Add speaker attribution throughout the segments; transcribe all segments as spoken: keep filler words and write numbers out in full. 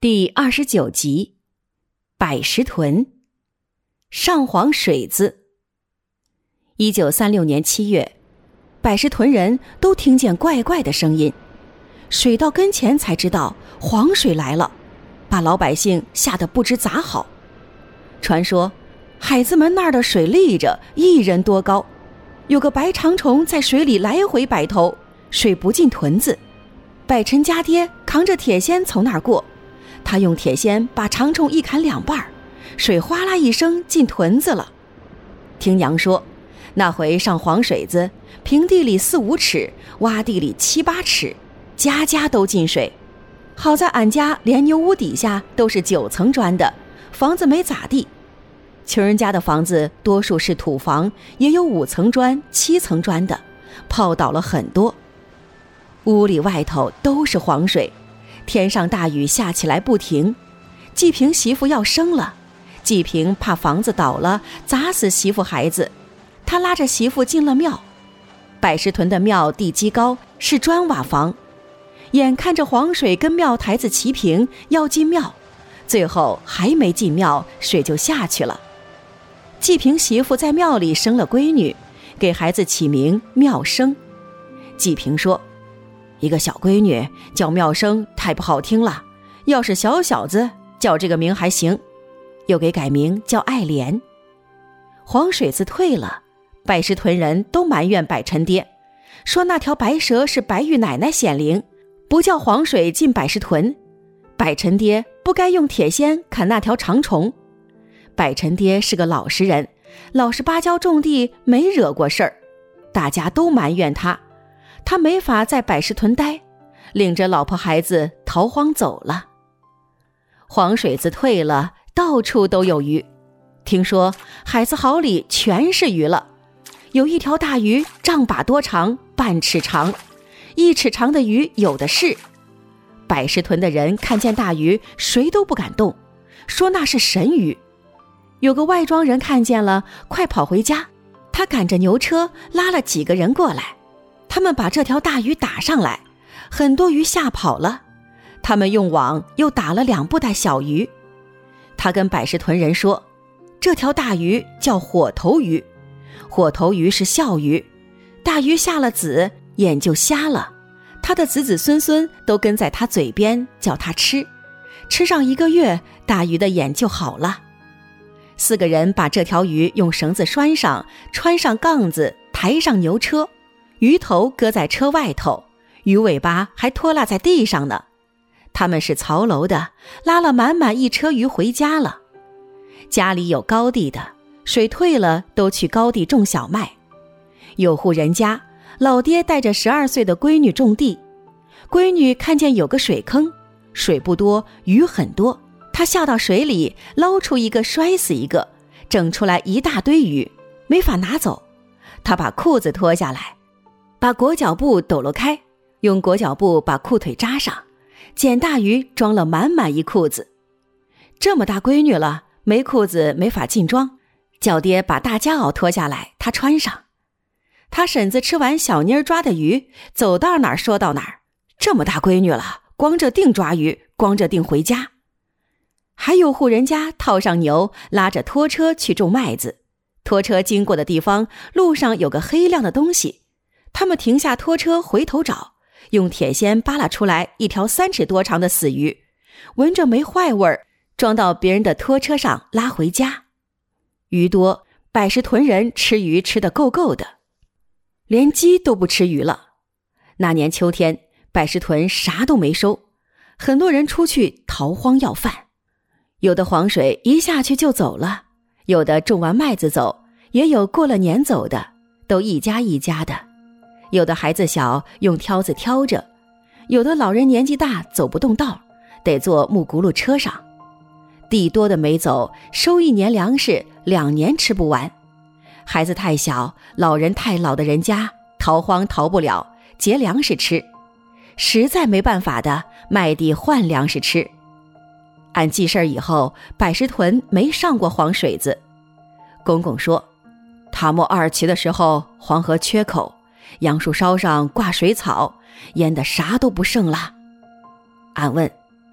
Speaker 1: 第二十九集，百石屯，上黄水子。一九三六年七月，百石屯人都听见怪怪的声音，水到跟前才知道黄水来了，把老百姓吓得不知咋好。传说海子门那儿的水立着一人多高，有个白长虫在水里来回摆头，水不进屯子。百陈家爹扛着铁锨从那儿过，他用铁锨把长虫一砍两半，水哗啦一声进屯子了。听娘说，那回上黄水子，平地里四五尺，洼地里七八尺，家家都进水。好在俺家连牛屋底下都是九层砖的，房子没咋地。穷人家的房子多数是土房，也有五层砖、七层砖的，泡倒了很多。屋里外头都是黄水，天上大雨下起来不停。季平媳妇要生了，季平怕房子倒了砸死媳妇孩子，他拉着媳妇进了庙。百石屯的庙地基高，是砖瓦房，眼看着黄水跟庙台子齐平，要进庙，最后还没进庙，水就下去了。季平媳妇在庙里生了闺女，给孩子起名妙生。季平说，一个小闺女叫妙生太不好听了，要是小小子叫这个名还行，又给改名叫爱莲。黄水子退了，百石屯人都埋怨百陈爹，说那条白蛇是白玉奶奶显灵，不叫黄水进百石屯，百陈爹不该用铁锨砍那条长虫。百陈爹是个老实人，老实巴交种地，没惹过事儿，大家都埋怨他，他没法在百石屯待，领着老婆孩子逃荒走了。黄水子退了，到处都有鱼，听说海子壕里全是鱼了，有一条大鱼丈把多长，半尺长，一尺长的鱼有的是。百石屯的人看见大鱼，谁都不敢动，说那是神鱼。有个外庄人看见了，快跑回家，他赶着牛车拉了几个人过来，他们把这条大鱼打上来，很多鱼吓跑了，他们用网又打了两布袋小鱼。他跟百石屯人说，这条大鱼叫火头鱼，火头鱼是笑鱼，大鱼下了籽，眼就瞎了，他的子子孙孙都跟在他嘴边叫他吃，吃上一个月，大鱼的眼就好了。四个人把这条鱼用绳子拴上，穿上杠子，抬上牛车，鱼头搁在车外头，鱼尾巴还拖拉在地上呢。他们是曹楼的，拉了满满一车鱼回家了。家里有高地的，水退了都去高地种小麦。有户人家，老爹带着十二岁的闺女种地，闺女看见有个水坑，水不多，鱼很多，她下到水里捞出一个摔死一个，整出来一大堆鱼，没法拿走。她把裤子脱下来，把裹脚布抖落开，用裹脚布把裤腿扎上，捡大鱼装了满满一裤子。这么大闺女了，没裤子没法进装，叫爹把大家袄脱下来，她穿上。他婶子吃完小妮儿抓的鱼，走到哪儿说到哪儿，这么大闺女了，光着腚抓鱼，光着腚回家。还有户人家套上牛，拉着拖车去种麦子，拖车经过的地方，路上有个黑亮的东西，他们停下拖车回头找，用铁锨扒拉出来一条三尺多长的死鱼，闻着没坏味儿，装到别人的拖车上拉回家。鱼多，百石屯人吃鱼吃得够够的，连鸡都不吃鱼了。那年秋天，百石屯啥都没收，很多人出去逃荒要饭，有的黄水一下去就走了，有的种完麦子走，也有过了年走的，都一家一家的。有的孩子小，用挑子挑着，有的老人年纪大，走不动道，得坐木轱辘车上。地多的没走，收一年粮食，两年吃不完。孩子太小，老人太老的人家，逃荒逃不了，劫粮食吃，实在没办法的，卖地换粮食吃。俺记事儿以后，百石屯没上过黄水子。公公说，他末二期的时候，黄河缺口，杨树梢上挂水草，淹得啥都不剩了。俺问，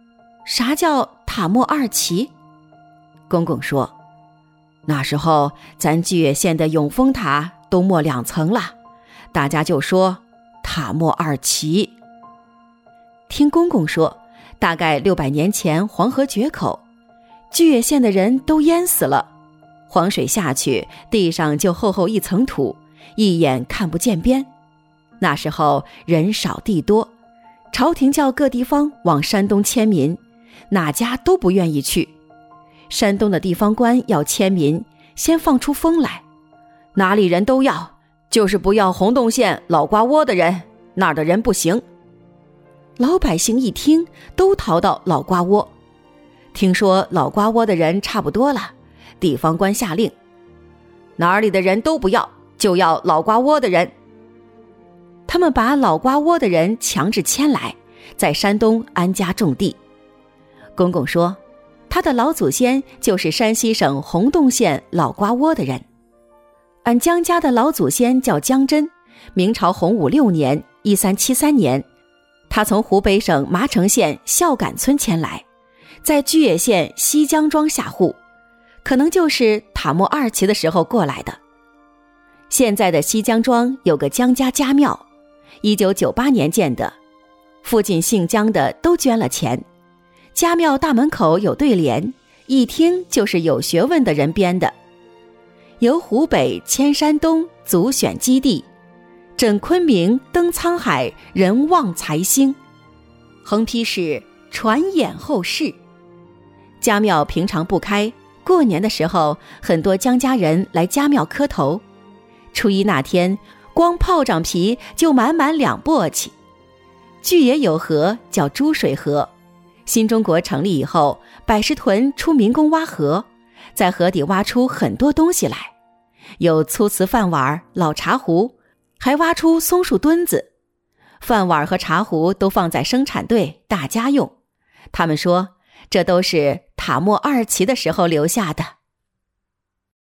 Speaker 1: 啥叫塔莫二旗？公公说，那时候咱巨野县的永丰塔都没两层了，大家就说塔莫二旗。听公公说，大概六百年前黄河决口，巨野县的人都淹死了，黄水下去，地上就厚厚一层土，一眼看不见边。那时候人少地多，朝廷叫各地方往山东迁民，哪家都不愿意去。山东的地方官要迁民，先放出风来，哪里人都要，就是不要洪洞县老瓜窝的人，那儿的人不行。老百姓一听，都逃到老瓜窝。听说老瓜窝的人差不多了，地方官下令，哪里的人都不要，就要老瓜窝的人。他们把老瓜窝的人强制迁来，在山东安家种地。公公说，他的老祖先就是山西省洪洞县老瓜窝的人。俺江家的老祖先叫江真，明朝洪武六年一三七三年，他从湖北省麻城县孝感村迁来，在巨野县西江庄下户，可能就是塔莫二旗的时候过来的。现在的西江庄有个江家家庙，一九九八年建的，附近姓江的都捐了钱。家庙大门口有对联，一听就是有学问的人编的。由湖北迁山东，祖选基地，枕昆明，登沧海，人望财星。横批是传衍后世。家庙平常不开，过年的时候，很多江家人来家庙磕头。初一那天，光炮仗皮就满满两簸箕。巨野有河叫珠水河，新中国成立以后，百十屯出民工挖河，在河底挖出很多东西来，有粗瓷饭碗、老茶壶，还挖出松树墩子。饭碗和茶壶都放在生产队，大家用。他们说，这都是塔莫二旗的时候留下的。